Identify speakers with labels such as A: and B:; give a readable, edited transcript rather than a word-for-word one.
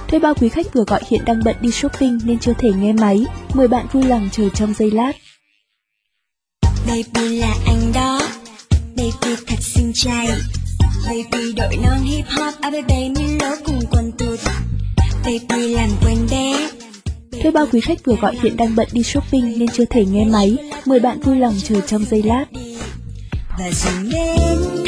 A: Thuê bao quý khách vừa gọi hiện đang bận đi shopping nên chưa thể nghe máy. Mời bạn vui lòng chờ trong giây lát.
B: Baby là anh đó, baby thật xinh trai, baby đội non hip hop, baby lố cùng quần tụt, baby làm quen bé.
A: Thuê bao quý khách vừa gọi hiện đang bận đi shopping nên chưa thể nghe máy. Mời bạn vui lòng chờ trong giây lát.
B: Và dừng đến